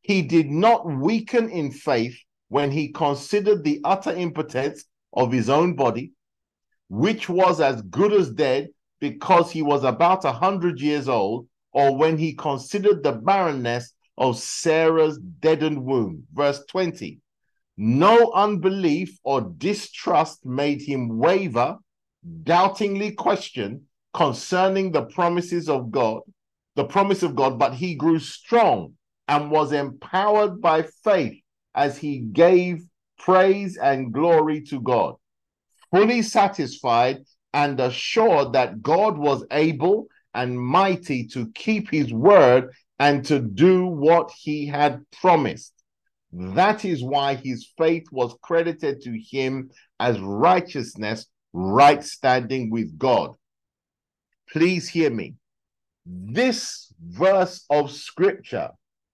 He did not weaken in faith when he considered the utter impotence of his own body, which was as good as dead because he was about a hundred years old, or when he considered the barrenness of Sarah's deadened womb. Verse twenty. No unbelief or distrust made him waver, doubtingly question concerning the promises of God, the promise of God, but he grew strong and was empowered by faith as he gave praise and glory to God, fully satisfied and assured that God was able and mighty to keep his word and to do what he had promised. That is why his faith was credited to him as righteousness, right standing with God. Please hear me. This verse of scripture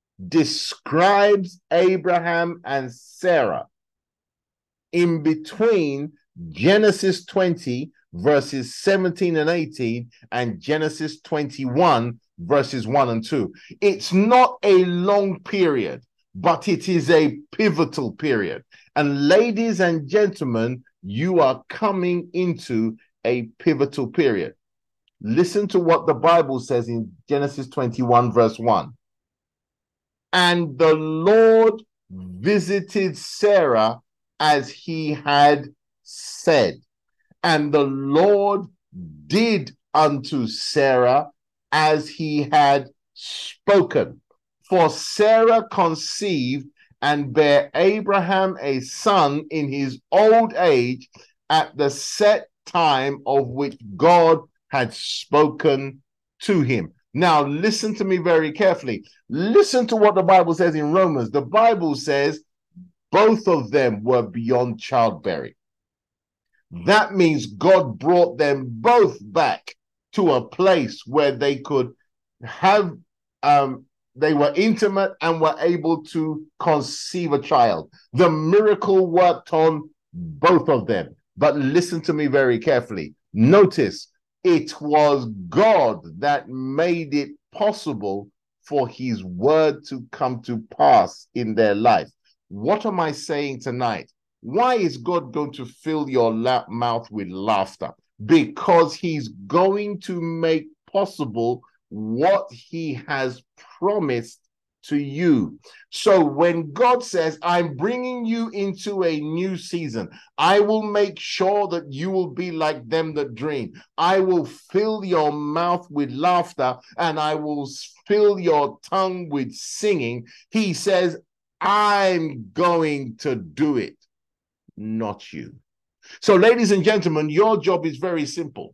describes Abraham and Sarah in between Genesis twenty verses seventeen and eighteen and Genesis twenty-one verses one and two. It's not a long period, but it is a pivotal period. And ladies and gentlemen, you are coming into a pivotal period. Listen to what the Bible says in Genesis twenty-one verse one. And the Lord visited Sarah as he had said, and the Lord did unto Sarah as he had spoken. For Sarah conceived and bare Abraham a son in his old age at the set time of which God had spoken to him. Now, listen to me very carefully. Listen to what the Bible says in Romans. The Bible says both of them were beyond childbearing. That means God brought them both back to a place where they could have, um, they were intimate and were able to conceive a child. The miracle worked on both of them. But listen to me very carefully. Notice, it was God that made it possible for his word to come to pass in their life. What am I saying tonight? Why is God going to fill your la- mouth with laughter? Because he's going to make possible what he has promised to you. So when God says, I'm bringing you into a new season, I will make sure that you will be like them that dream. I will fill your mouth with laughter and I will fill your tongue with singing. He says, I'm going to do it, not you. So ladies and gentlemen, your job is very simple.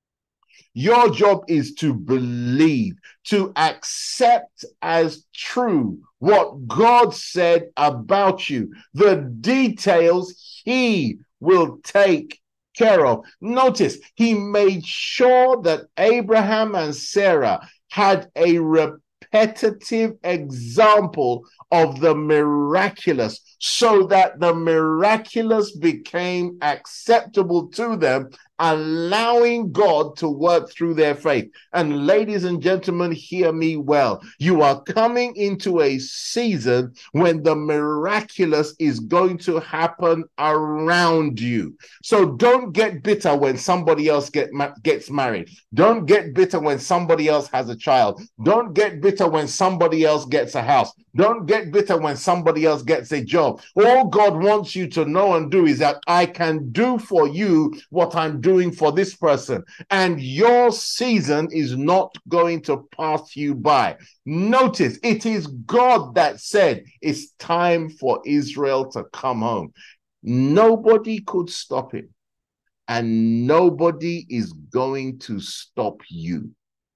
Your job is to believe, to accept as true what God said about you. The details he will take care of. Notice, he made sure that Abraham and Sarah had a repetitive example of the miraculous, so that the miraculous became acceptable to them, allowing God to work through their faith. And ladies and gentlemen, hear me well. You are coming into a season when the miraculous is going to happen around you. So don't get bitter when somebody else get ma- gets married. Don't get bitter when somebody else has a child. Don't get bitter when somebody else gets a house. Don't get bitter when somebody else gets a job. All God wants you to know and do is that I can do for you what I'm doing for this person. And your season is not going to pass you by. Notice, it is God that said it's time for Israel to come home. Nobody could stop him. And nobody is going to stop you.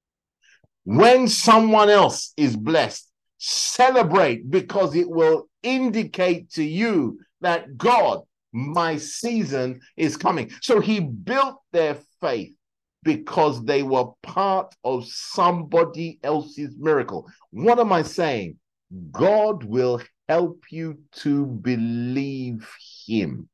When someone else is blessed, celebrate, because it will indicate to you that God, my season is coming. So he built their faith because they were part of somebody else's miracle. What am I saying? God will help you to believe him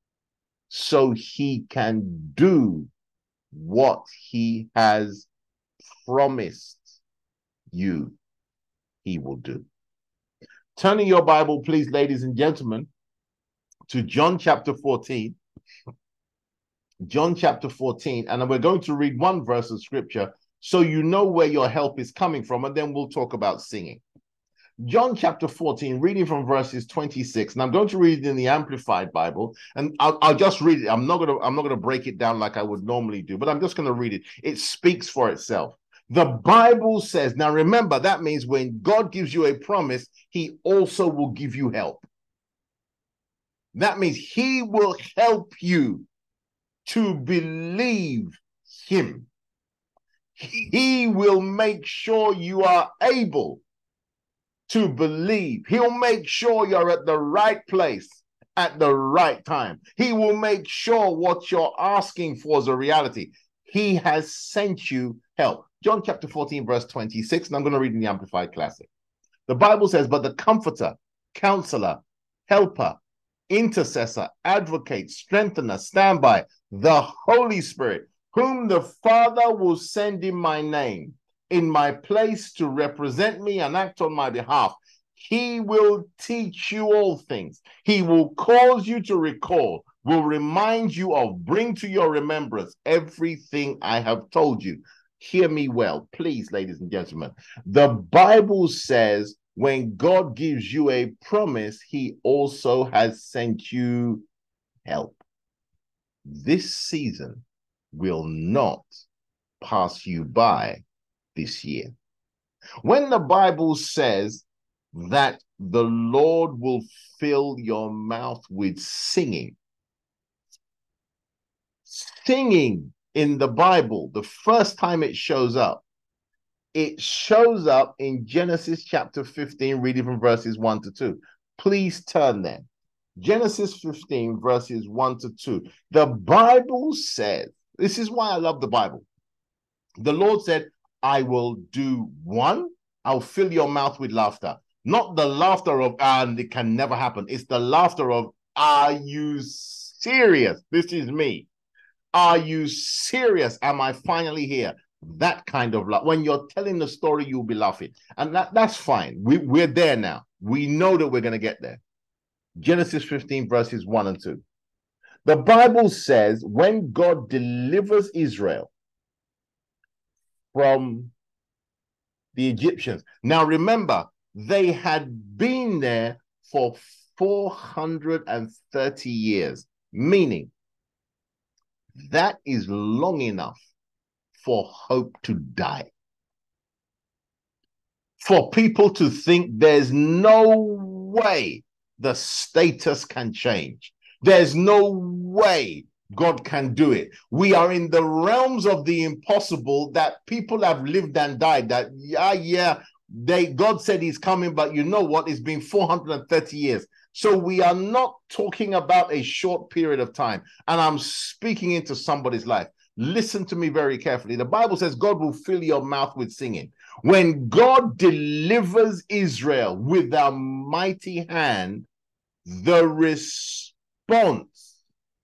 so he can do what he has promised you he will do. Turning your Bible, please, ladies and gentlemen, to John chapter fourteen. John chapter fourteen, and we're going to read one verse of scripture so you know where your help is coming from, and then we'll talk about singing. John chapter fourteen, reading from verses twenty-six, and I'm going to read it in the Amplified Bible, and I'll, I'll just read it. I'm not going to I'm not going to break it down like I would normally do, but I'm just going to read it. It speaks for itself. The Bible says, now remember, that means when God gives you a promise, he also will give you help. That means he will help you to believe him. He will make sure you are able to believe. He'll make sure you're at the right place at the right time. He will make sure what you're asking for is a reality. He has sent you help. John chapter fourteen, verse twenty-six, and I'm going to read in the Amplified Classic. The Bible says, but the Comforter, Counselor, Helper, Intercessor, Advocate, Strengthener, Standby, the Holy Spirit, whom the Father will send in my name, in my place to represent me and act on my behalf. He will teach you all things. He will cause you to recall, will remind you of, bring to your remembrance everything I have told you. Hear me well, please, ladies and gentlemen. The Bible says when God gives you a promise, he also has sent you help. This season will not pass you by this year. When the Bible says that the Lord will fill your mouth with singing, singing in the Bible, the first time it shows up, it shows up in Genesis chapter fifteen, reading from verses one to two. Please turn there. Genesis fifteen, verses one to two. The Bible says, this is why I love the Bible. The Lord said, I will do one, I'll fill your mouth with laughter. Not the laughter of, ah, and it can never happen. It's the laughter of, are you serious? This is me. Are you serious? Am I finally here? That kind of laugh. When you're telling the story, you'll be laughing. And that, that's fine. We, we're there now. We know that we're going to get there. Genesis fifteen, verses one and two. The Bible says when God delivers Israel from the Egyptians. Now remember, they had been there for four hundred thirty years, meaning that is long enough for hope to die. For people to think there's no way the status can change. There's no way God can do it. We are in the realms of the impossible that people have lived and died. That, yeah, yeah, they God said he's coming, but you know what? It's been four hundred thirty years. So we are not talking about a short period of time. And I'm speaking into somebody's life. Listen to me very carefully. The Bible says God will fill your mouth with singing. When God delivers Israel with a mighty hand, the response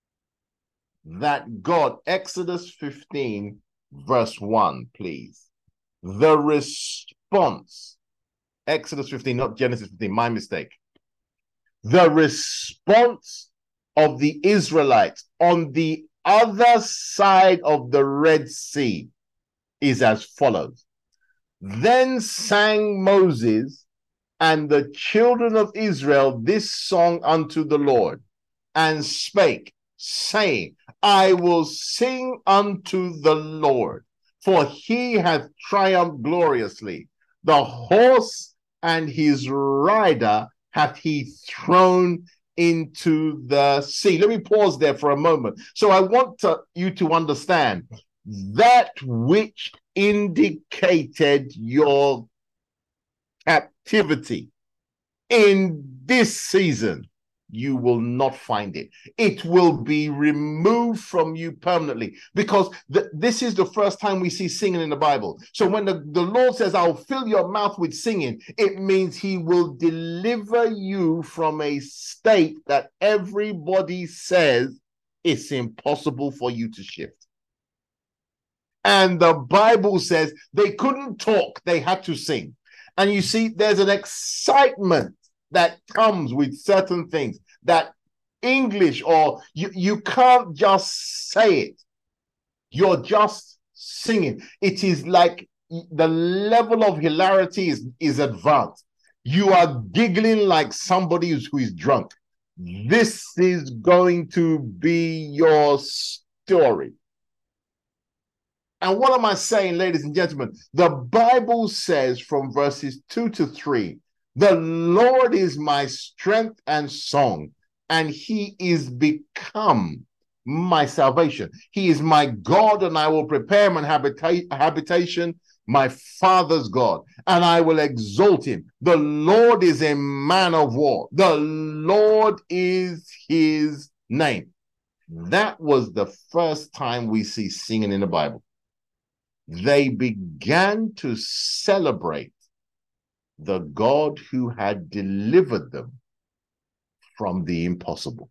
that God, Exodus fifteen, verse one, please. The response, Exodus fifteen, not Genesis fifteen, my mistake. The response of the Israelites on the other side of the Red Sea is as follows. Then sang Moses and the children of Israel this song unto the Lord, and spake, saying, I will sing unto the Lord, for he hath triumphed gloriously. The horse and his rider hath he thrown into the sea. Let me pause there for a moment. So I want to, you to understand that which indicated your captivity in this season, you will not find it. It will be removed from you permanently, because th this is the first time we see singing in the Bible. So when the, the Lord says, I'll fill your mouth with singing, it means he will deliver you from a state that everybody says it's impossible for you to shift. And the Bible says they couldn't talk, they had to sing. And you see, there's an excitement that comes with certain things that English, or you, you can't just say it. You're just singing. It is like the level of hilarity is, is advanced. You are giggling like somebody who's, who is drunk. This is going to be your story. And what am I saying, ladies and gentlemen? The Bible says from verses two to three, the Lord is my strength and song, and he is become my salvation. He is my God, and I will prepare him an habita- habitation, my father's God, and I will exalt him. The Lord is a man of war. The Lord is his name. That was the first time we see singing in the Bible. They began to celebrate the God who had delivered them from the impossible,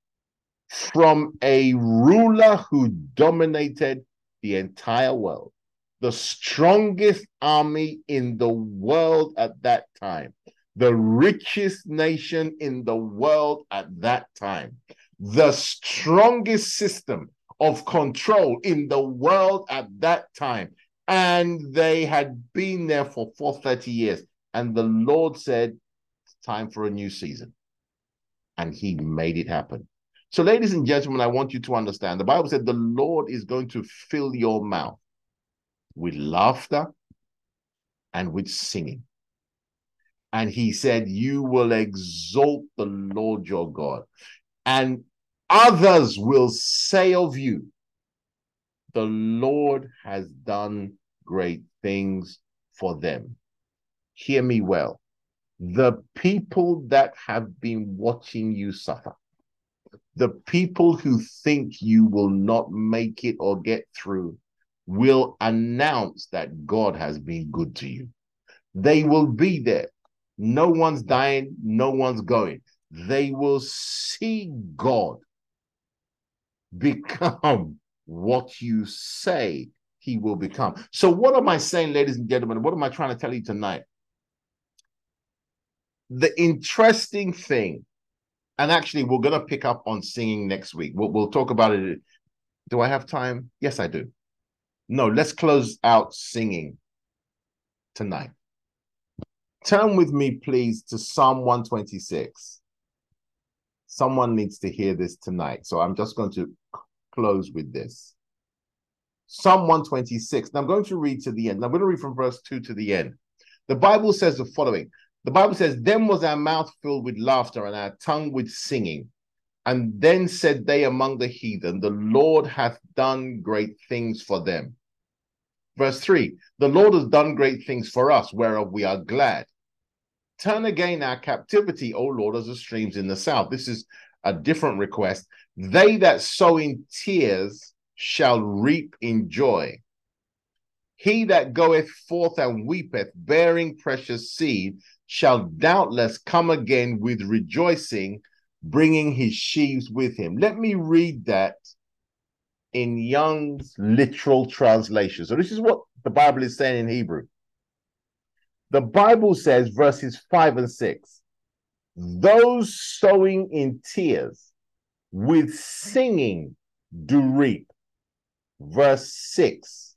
from a ruler who dominated the entire world, the strongest army in the world at that time, the richest nation in the world at that time, the strongest system of control in the world at that time. And they had been there for four hundred thirty years. And the Lord said, it's time for a new season. And he made it happen. So, ladies and gentlemen, I want you to understand, the Bible said the Lord is going to fill your mouth with laughter and with singing. And he said, you will exalt the Lord your God. And others will say of you, the Lord has done great things for them. Hear me well. The people that have been watching you suffer, the people who think you will not make it or get through, will announce that God has been good to you. They will be there. No one's dying, no one's going. They will see God become what you say he will become. So what am I saying, ladies and gentlemen? What am I trying to tell you tonight? The interesting thing, and actually we're going to pick up on singing next week. We'll, we'll talk about it. Do I have time? Yes, I do. No, let's close out singing tonight. Turn with me, please, to Psalm one twenty-six. Someone needs to hear this tonight, so I'm just going to close with this. Psalm one twenty-six. Now I'm going to read to the end. I'm going to read from verse two to the end. The Bible says the following. The Bible says, then was our mouth filled with laughter and our tongue with singing. And then said they among the heathen, the Lord hath done great things for them. Verse three, the Lord has done great things for us, whereof we are glad. Turn again our captivity, O Lord, as the streams in the south. This is a different request. They that sow in tears shall reap in joy. He that goeth forth and weepeth, bearing precious seed, shall doubtless come again with rejoicing, bringing his sheaves with him. Let me read that in Young's literal translation. So this is what the Bible is saying in Hebrew. The Bible says, verses five and six, those sowing in tears with singing do reap. Verse six,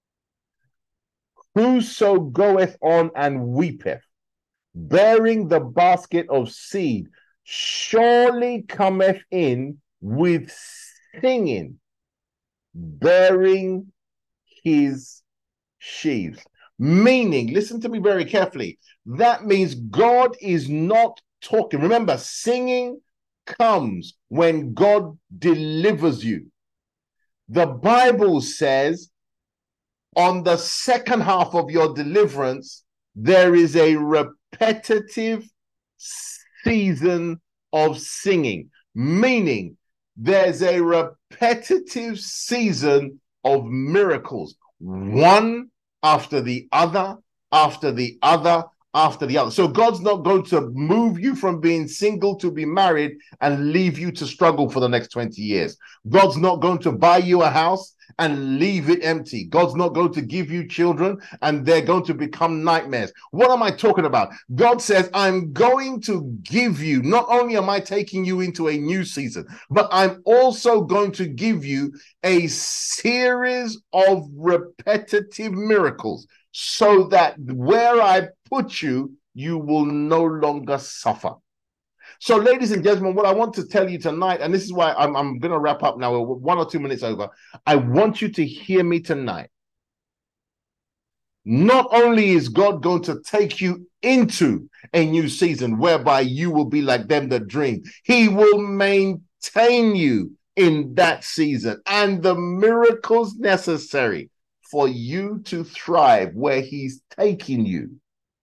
whoso goeth on and weepeth, bearing the basket of seed, surely cometh in with singing, bearing his sheaves. Meaning, listen to me very carefully, that means God is not talking. Remember, singing comes when God delivers you. The Bible says on the second half of your deliverance, there is a repetitive season of singing, meaning there's a repetitive season of miracles, one after the other, after the other, after the other. So God's not going to move you from being single to be married and leave you to struggle for the next twenty years. God's not going to buy you a house and leave it empty. God's not going to give you children and they're going to become nightmares. What am I talking about? God says, I'm going to give you, not only am I taking you into a new season, but I'm also going to give you a series of repetitive miracles so that where I put you, you will no longer suffer. So, ladies and gentlemen, what I want to tell you tonight, and this is why I'm, I'm going to wrap up now, we're one or two minutes over. I want you to hear me tonight. Not only is God going to take you into a new season whereby you will be like them that dream, he will maintain you in that season and the miracles necessary for you to thrive where he's taking you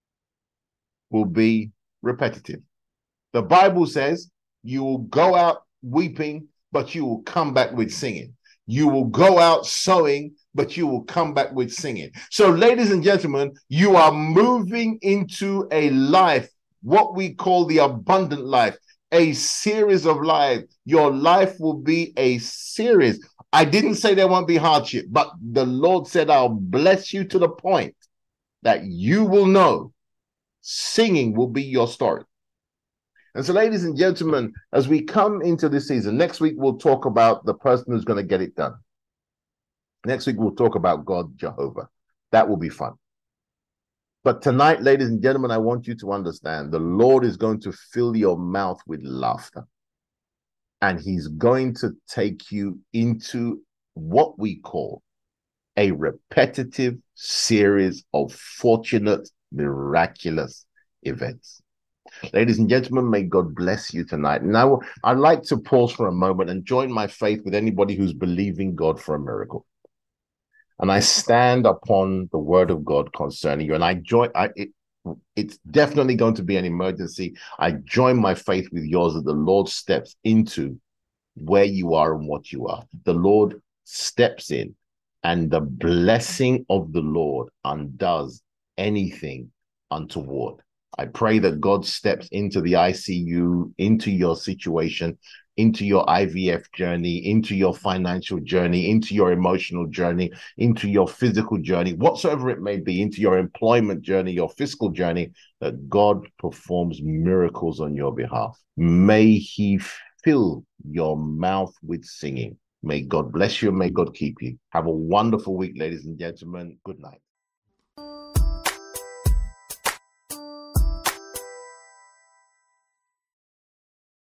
will be repetitive. The Bible says you will go out weeping, but you will come back with singing. You will go out sowing, but you will come back with singing. So, ladies and gentlemen, you are moving into a life, what we call the abundant life, a series of life. Your life will be a series. I didn't say there won't be hardship, but the Lord said, I'll bless you to the point that you will know singing will be your story. And so, ladies and gentlemen, as we come into this season, next week we'll talk about the person who's going to get it done. Next week we'll talk about God, Jehovah. That will be fun. But tonight, ladies and gentlemen, I want you to understand the Lord is going to fill your mouth with laughter. And he's going to take you into what we call a repetitive series of fortunate, miraculous events. Ladies and gentlemen, may God bless you tonight. Now, I'd like to pause for a moment and join my faith with anybody who's believing God for a miracle. And I stand upon the word of God concerning you. And I join, I, it, it's definitely going to be an emergency. I join my faith with yours that the Lord steps into where you are and what you are. The Lord steps in and the blessing of the Lord undoes anything untoward. I pray that God steps into the I C U, into your situation, into your I V F journey, into your financial journey, into your emotional journey, into your physical journey, whatsoever it may be, into your employment journey, your fiscal journey, that God performs miracles on your behalf. May he fill your mouth with singing. May God bless you and may God keep you. Have a wonderful week, ladies and gentlemen. Good night.